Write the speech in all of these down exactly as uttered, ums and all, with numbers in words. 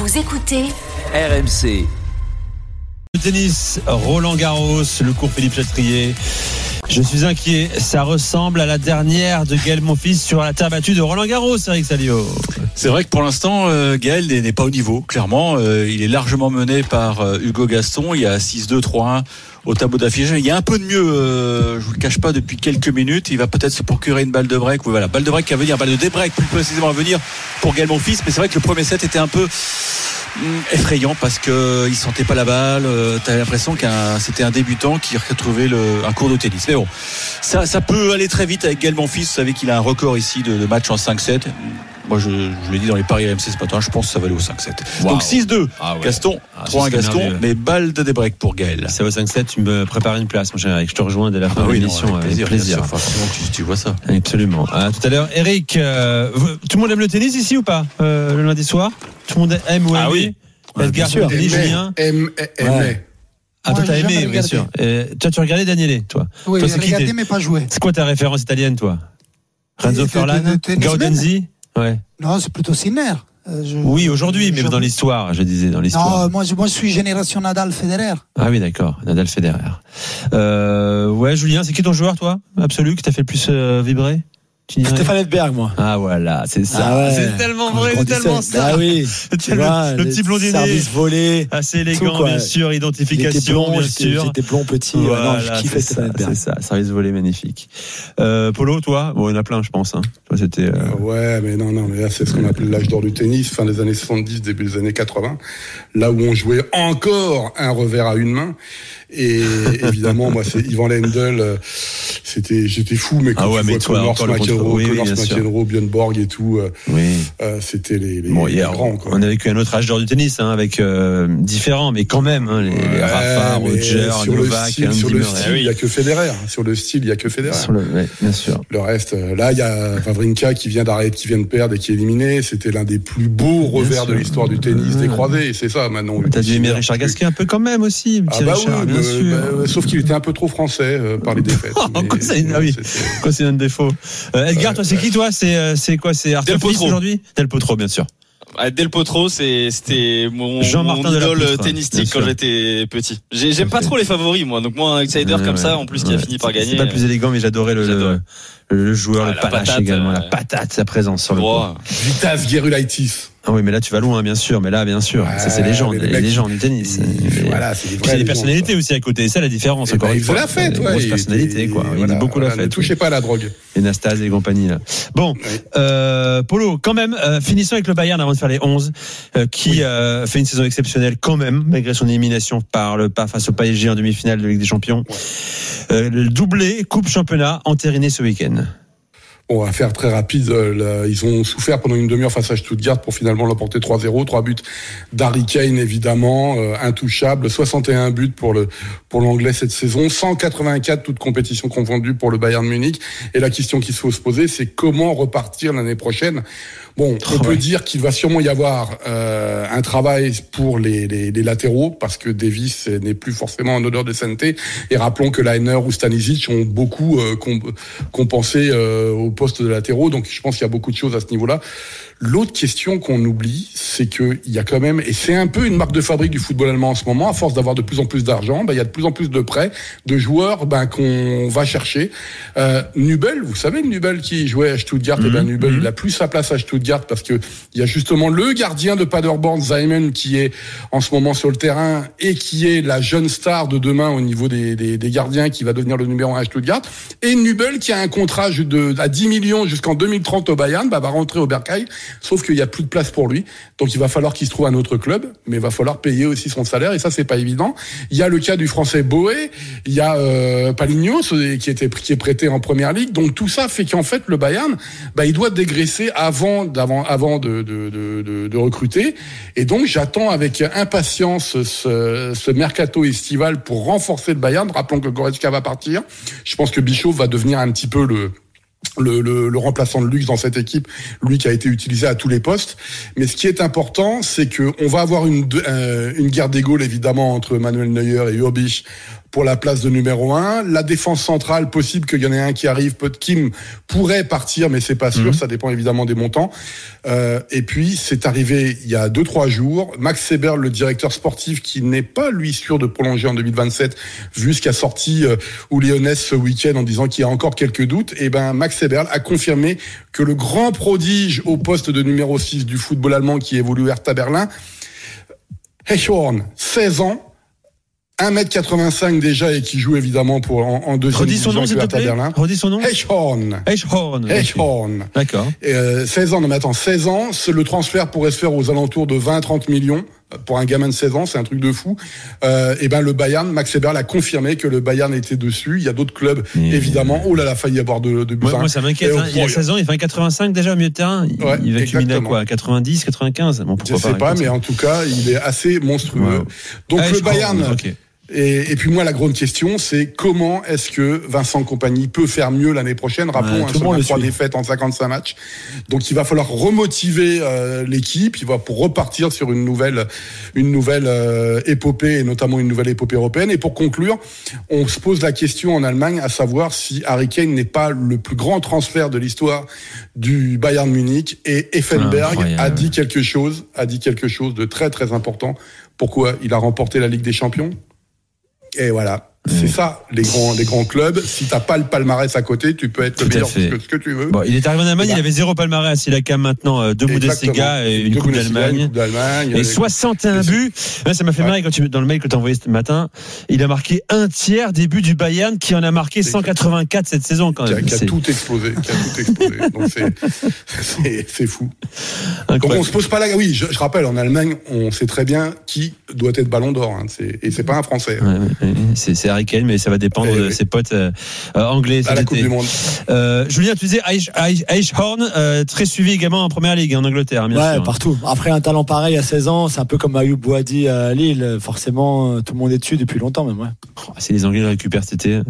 Vous écoutez R M C. Le tennis, Roland Garros, le cours Philippe Chatrier. Je suis inquiet, ça ressemble à la dernière de Gaël Monfils sur la terre battue de Roland Garros, Eric Salio. C'est vrai que pour l'instant, euh, Gaël n'est pas au niveau, clairement. Euh, il est largement mené par euh, Hugo Gaston. Il y a six deux, trois un au tableau d'affichage. Il y a un peu de mieux, euh, je vous le cache pas, depuis quelques minutes. Il va peut-être se procurer une balle de break. Oui, voilà, balle de break à venir, balle de débreak plus précisément à venir pour Gaël Monfils. Mais c'est vrai que le premier set était un peu effrayant parce que il sentait pas la balle. Euh, t'avais l'impression que c'était un débutant qui retrouvait le, un cours de tennis. Mais bon, ça, ça peut aller très vite avec Gaël Monfils. Vous savez qu'il a un record ici de, de match en cinq sept. Moi, je, je l'ai dit dans les paris R M C ce matin, je pense que ça va aller au cinq sept. Wow. Donc six deux, ah ouais. Gaston, ah, trois un Gaston, merveilleux. Mais balle de débreak pour Gaël. C'est au cinq sept, tu me prépares une place, mon cher Eric. Je te rejoins dès la fin ah, de oui, l'émission. Non, avec plaisir. Avec plaisir. Forcément, tu, tu vois ça. Absolument. À tout à l'heure. Eric, euh, tout le monde aime le tennis ici ou pas euh, le lundi soir? Tout le monde aime ou aime? Ah oui. Edgar, sûr. Aimé, Julien. Aime, aime. Ah, toi, t'as aimé, bien sûr. Et toi, tu regardais Daniele, toi. Oui, toi, j'ai regardé, mais pas joué. C'est quoi ta référence italienne, toi? Renzo Furlan? Gaudenzi? Ouais. Non, c'est plutôt Sinner. Euh, je, oui, aujourd'hui, mais je... dans l'histoire, je disais, dans l'histoire. Non, moi, je, moi, je suis génération Nadal-Federer. Ah oui, d'accord, Nadal-Federer. Euh, ouais, Julien, c'est qui ton joueur, toi, absolu, que t'as fait le plus euh, vibrer? Stéphane Edberg, moi. Ah voilà, c'est ça. Ah ouais. C'est tellement vrai, c'est tellement ça. Ah oui. Tu vois, le, le petit blondinet. Service volé. Assez élégant, tout, bien sûr. Identification, blond, bien j'étais, sûr. J'étais blond petit. Voilà, non, je kiffais Stéphane Edberg. C'est ça, service volé magnifique. Euh, Polo, toi, bon, il y en a plein, je pense. Hein. Toi, c'était. Euh... Ouais, mais non, non, mais là, c'est ce qu'on appelle l'âge d'or du tennis, fin des années soixante-dix, début des années quatre-vingts. Là où on jouait encore un revers à une main. Et évidemment, moi, c'est Ivan Lendl. C'était, j'étais fou, mais quand ah ouais, tu mais vois toi, Connors McEnroe, oui, Connors McEnroe, Björn Borg et tout, euh, oui. euh, c'était les, les, bon, les hier, grands. Quoi. On a vécu un autre âge d'or du tennis, hein, avec euh, différents, mais quand même, hein, les, ouais, les Rafa, Roger, Novak, Andy sur Murray. le style, il n'y a que Federer. Sur le style, il n'y a que Federer. Sur le, ouais, bien sûr. Le reste, là, il y a Wawrinka qui vient d'arrêter, qui vient de perdre et qui est éliminé. C'était l'un des plus beaux bien revers sûr. de l'histoire du tennis des croisés. Et c'est ça, maintenant. T'as dû aimer Richard Gasquet un peu quand même aussi. Ah bah Richard, oui, bien euh, sûr. Bah, sauf qu'il était un peu trop français euh, par les défaites. mais, quoi, c'est, ah oui. quoi, c'est un défaut. Euh, Edgar, euh, toi, c'est qui, toi? C'est, euh, c'est quoi? C'est Arthur Fils aujourd'hui? Del Potro, bien sûr. Ah, Del Potro, c'est, c'était mon, Jean-Martin mon idole tennistique quand j'étais petit. J'ai, j'aime pas trop les favoris, moi. Donc, moi, un outsider ouais, comme ouais, ça, en plus, ouais. qui a fini par gagner. C'est pas le plus élégant, mais j'adorais le, le, le joueur, ah, le panache patate, également, euh, la patate, sa présence sur le court. Vitas Gerulaitis. Ah oui, mais là, tu vas loin, bien sûr. Mais là, bien sûr, ouais, ça, c'est légende, les, les légendes du tennis. Et voilà, c'est des vraies. C'est des personnalités ça. aussi à côté. C'est ça la différence. Et bah, il faut la fête, ouais. Grosse personnalité, quoi. Il dit beaucoup la fête. Ne touchez pas à la drogue. Et Nastase et compagnie, là. Bon, euh, Polo, quand même, euh, finissons avec le Bayern avant de faire les onze, euh, qui oui. euh, fait une saison exceptionnelle quand même, malgré son élimination par le pas face au P S G en demi-finale de Ligue des Champions. Ouais. Euh, le doublé Coupe Championnat entériné ce week-end. On va faire très rapide. Là, ils ont souffert pendant une demi-heure face à Stuttgart pour finalement l'emporter trois zéro. Trois buts d'Harry Kane, évidemment, euh, intouchable. soixante et un buts pour le pour l'Anglais cette saison. cent quatre-vingt-quatre toutes compétitions confondues pour le Bayern Munich. Et la question qu'il faut se poser, c'est comment repartir l'année prochaine. Bon, on oh peut ouais. dire qu'il va sûrement y avoir euh, un travail pour les, les, les latéraux, parce que Davis n'est plus forcément en odeur de sainteté. Et rappelons que Lainer ou Stanisic ont beaucoup euh, comp- compensé euh, au poste de latéraux. Donc je pense qu'il y a beaucoup de choses à ce niveau-là. L'autre question qu'on oublie, c'est qu'il y a quand même, et c'est un peu une marque de fabrique du football allemand en ce moment, à force d'avoir de plus en plus d'argent, ben, il y a de plus en plus de prêts, de joueurs ben, qu'on va chercher. Euh, Nübel, vous savez, Nübel qui jouait à Stuttgart, mmh, et ben Nübel, mmh. il a plus sa place à Stuttgart parce que il y a justement le gardien de Paderborn, Simon, qui est en ce moment sur le terrain et qui est la jeune star de demain au niveau des, des, des gardiens, qui va devenir le numéro un à Stuttgart. Et Nübel, qui a un contrat de, à dix millions jusqu'en deux mille trente au Bayern, ben, va rentrer au Bercail. Sauf qu'il n'y a plus de place pour lui. Donc il va falloir qu'il se trouve un autre club, mais il va falloir payer aussi son salaire, et ça, c'est pas évident. Il y a le cas du Français Boé, il y a euh, Palignos qui, était, qui est prêté en première ligue. Donc tout ça fait qu'en fait, le Bayern, bah, il doit dégraisser avant, avant, avant de, de, de, de, de recruter. Et donc j'attends avec impatience ce, ce mercato estival pour renforcer le Bayern. Rappelons que Goretzka va partir. Je pense que Bischoff va devenir un petit peu le... Le, le, le remplaçant de luxe dans cette équipe, lui qui a été utilisé à tous les postes. Mais ce qui est important, c'est que on va avoir une, euh, une guerre d'égal évidemment entre Manuel Neuer et Urbich pour la place de numéro un. La défense centrale, possible qu'il y en ait un qui arrive. Kim pourrait partir, mais c'est pas sûr. Mmh. Ça dépend évidemment des montants. Euh, et puis, c'est arrivé il y a deux, trois jours. Max Seberl, le directeur sportif, qui n'est pas, lui, sûr de prolonger en deux mille vingt-sept, vu ce qu'a sorti euh, Lyonnaise ce week-end en disant qu'il y a encore quelques doutes. Et ben, Max Seberl a confirmé que le grand prodige au poste de numéro six du football allemand qui évolue à Hertha Berlin, Eichhorn, seize ans, un mètre quatre-vingt-cinq déjà et qui joue évidemment pour en, en deuxième division avec Hertha Berlin. Redis son nom. Eichhorn. Eichhorn. Eichhorn. Okay. D'accord. Et euh, seize ans, non mais attends, seize ans, le transfert pourrait se faire aux alentours de vingt à trente millions. Pour un gamin de seize ans, c'est un truc de fou. Euh, et ben le Bayern, Max Seberl a confirmé que le Bayern était dessus. Il y a d'autres clubs, mmh. évidemment. Oh là là, failli y avoir de, de buts. Moi, moi, ça m'inquiète. Hein. Il a seize ans, il fait un quatre-vingt-cinq déjà au milieu de terrain. Il, ouais, il va culminer à quoi, quatre-vingt-dix, quatre-vingt-quinze. Bon, je sais pas, mais en tout cas, il est assez monstrueux. Wow. Donc ah, le Bayern. Crois, okay. Et, et puis moi, la grande question, c'est comment est-ce que Vincent Kompany peut faire mieux l'année prochaine. Rappelons, ouais, un seulement trois défaites en cinquante-cinq matchs. Donc il va falloir remotiver euh, l'équipe. Il va pour repartir sur une nouvelle, une nouvelle euh, épopée, et notamment une nouvelle épopée européenne. Et pour conclure, on se pose la question en Allemagne, à savoir si Harry Kane n'est pas le plus grand transfert de l'histoire du Bayern Munich. Et Effenberg ah, a dit quelque chose, a dit quelque chose de très très important. Pourquoi? Il a remporté la Ligue des Champions. Et voilà. C'est ça, les grands, les grands clubs. Si t'as pas le palmarès à côté, tu peux être le meilleur que ce que tu veux. Bon, il est arrivé en Allemagne, bah. il avait zéro palmarès. Il a quand même maintenant euh, deux Bundesliga et une deux Coupe d'Allemagne. Une coupe d'Allemagne. Et soixante et un buts. Là, ça m'a fait ouais. marrer quand tu, dans le mail que t'as envoyé ce matin. Il a marqué un tiers des buts du Bayern qui en a marqué cent quatre-vingt-quatre cette saison quand même. Qui a, qui a tout explosé. Qui a tout explosé. Donc c'est, c'est, c'est fou. Incroyable. Donc on se pose pas là. Oui, je, je rappelle, en Allemagne, on sait très bien qui doit être Ballon d'Or. Hein. C'est, et c'est pas un Français. Ouais, ouais, c'est, c'est Harry Kane, mais ça va dépendre et de oui. ses potes euh, anglais. À la Coupe du Monde. Euh, Julien, tu disais Eichhorn, euh, très suivi également en Première Ligue en Angleterre. Bien ouais, sûr. Partout. Après un talent pareil à seize ans, c'est un peu comme Ayoub Boadi à Lille. Forcément, tout le monde est dessus depuis longtemps même. Ouais. Oh, si les Anglais le récupèrent cet été.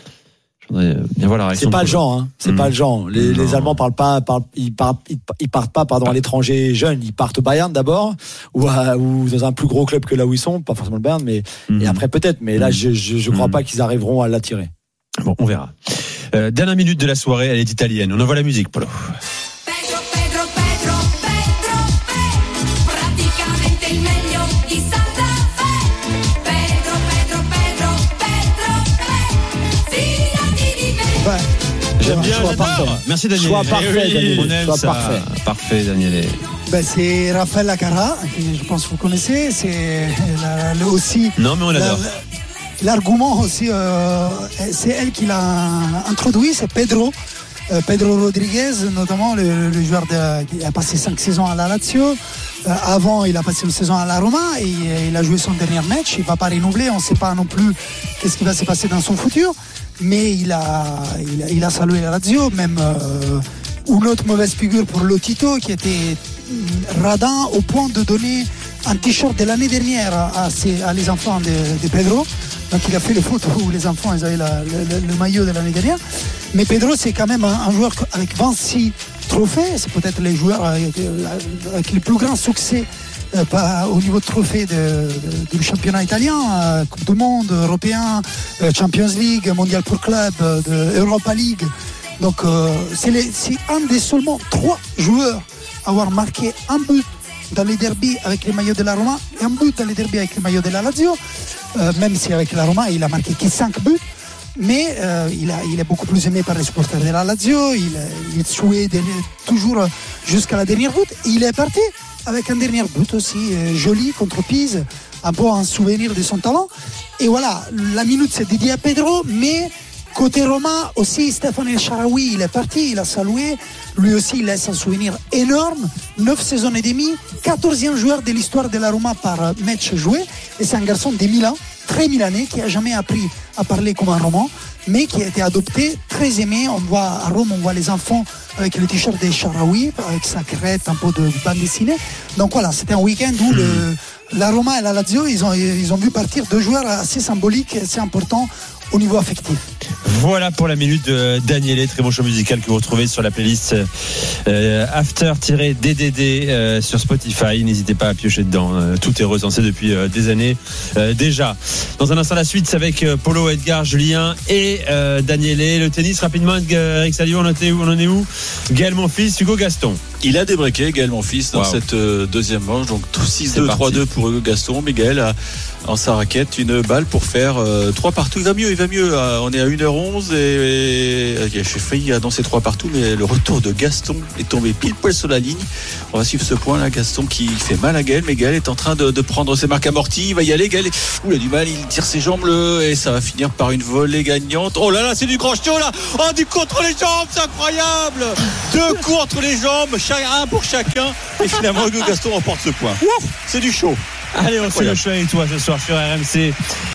Je voudrais bien voir la réaction. C'est pas le genre, hein. C'est mmh. pas le genre. Les, les Allemands parlent pas, parlent, ils partent, ils partent pas, pardon, à l'étranger jeune. Ils partent au Bayern d'abord, ou, à, ou dans un plus gros club que là où ils sont, pas forcément le Bayern, mais mmh. et après peut-être. Mais là, je, je, je crois mmh. pas qu'ils arriveront à l'attirer. Bon, on verra. Euh, dernière minute de la soirée, elle est italienne. On envoie la musique, Polo. Pedro, Pedro, Pedro, Pedro, Pedro, praticamente il meglio di Santa Fe. Pedro, Pedro, Pedro, Pedro, fidati di me. Ouais. J'aime bien, j'adore. Merci Daniel. Choix parfait, oui, Daniel. On aime Choix ça. Parfait. Parfait, Daniel. Ben, c'est Raphaël Lacara, que je pense que vous connaissez. C'est la, le, aussi. Non, mais on l'adore. La, L'argument aussi, euh, c'est elle qui l'a introduit, c'est Pedro. Euh, Pedro Rodriguez, notamment le, le joueur de, qui a passé cinq saisons à la Lazio. Euh, avant, il a passé une saison à la Roma et euh, il a joué son dernier match. Il ne va pas renouveler, on ne sait pas non plus qu'est-ce qui va se passer dans son futur. Mais il a, il a, il a salué la Lazio, même euh, une autre mauvaise figure pour Lotito qui était radin au point de donner un t-shirt de l'année dernière à, ses, à les enfants de, de Pedro. Donc il a fait les photos où les enfants ils avaient la, le, le maillot de l'année dernière. Mais Pedro c'est quand même un, un joueur avec vingt-six trophées. C'est peut-être les joueurs avec, avec le plus grand succès euh, pas, au niveau de trophées de, de, du championnat italien, euh, Coupe du Monde, Européen, euh, Champions League, Mondial pour Club, euh, Europa League. Donc euh, c'est, les, c'est un des seulement trois joueurs à avoir marqué un but dans les derbies avec les maillots de la Roma et un but dans les derbies avec les maillots de la Lazio. Euh, même si avec la Roma il a marqué que cinq buts, mais euh, il, a, il est beaucoup plus aimé par les supporters de la Lazio. Il, il jouait de, toujours jusqu'à la dernière but. Il est parti avec un dernier but aussi euh, joli contre Pise, un peu un souvenir de son talent. Et voilà, la minute c'est dédiée à Pedro, mais côté Roma aussi, Stéphane El Shaarawy, il est parti, il a salué. Lui aussi, il laisse un souvenir énorme. neuf saisons et demie, quatorzième joueur de l'histoire de la Roma par match joué. Et c'est un garçon de Milan, très milanais, qui n'a jamais appris à parler comme un roman, mais qui a été adopté, très aimé. On voit à Rome, on voit les enfants avec le t-shirt des Shaarawy, avec sa crête, un peu de bande dessinée. Donc voilà, c'était un week-end où le, la Roma et la Lazio, ils ont, ils ont vu partir deux joueurs assez symboliques, assez importants au niveau affectif. Voilà pour la minute de Daniele, très bon show musical que vous retrouvez sur la playlist euh, After-D D D euh, sur Spotify. N'hésitez pas à piocher dedans. Euh, tout est recensé depuis euh, des années euh, déjà. Dans un instant, la suite, c'est avec euh, Polo, Edgar, Julien et euh, Daniele. Le tennis, rapidement, Edgar, Eric Salio, on en est où, on en est où Gaël Monfils, Hugo Gaston. Il a débriqué Gaël Monfils dans wow. cette euh, deuxième manche. Donc six deux, trois deux pour Hugo Gaston. Mais Gaël a en sa raquette une balle pour faire euh, trois partout. Il va mieux, il va mieux. Euh, on est à une heure onze et, et j'ai failli annoncer trois partout, mais le retour de Gaston est tombé pile poil sur la ligne. On va suivre ce point là. Gaston qui fait mal à Gaël, mais Gaël est en train de, de prendre ses marques amorties. Il va y aller. Gaël, ouh, il a du mal, il tire ses jambes le, et ça va finir par une volée gagnante. Oh là là, c'est du grand show là. Oh, du contre les jambes, c'est incroyable. Deux contre les jambes, un pour chacun. Et finalement, Hugo Gaston remporte ce point. Ouf, c'est du show. Allez, on se le show avec toi ce soir sur R M C.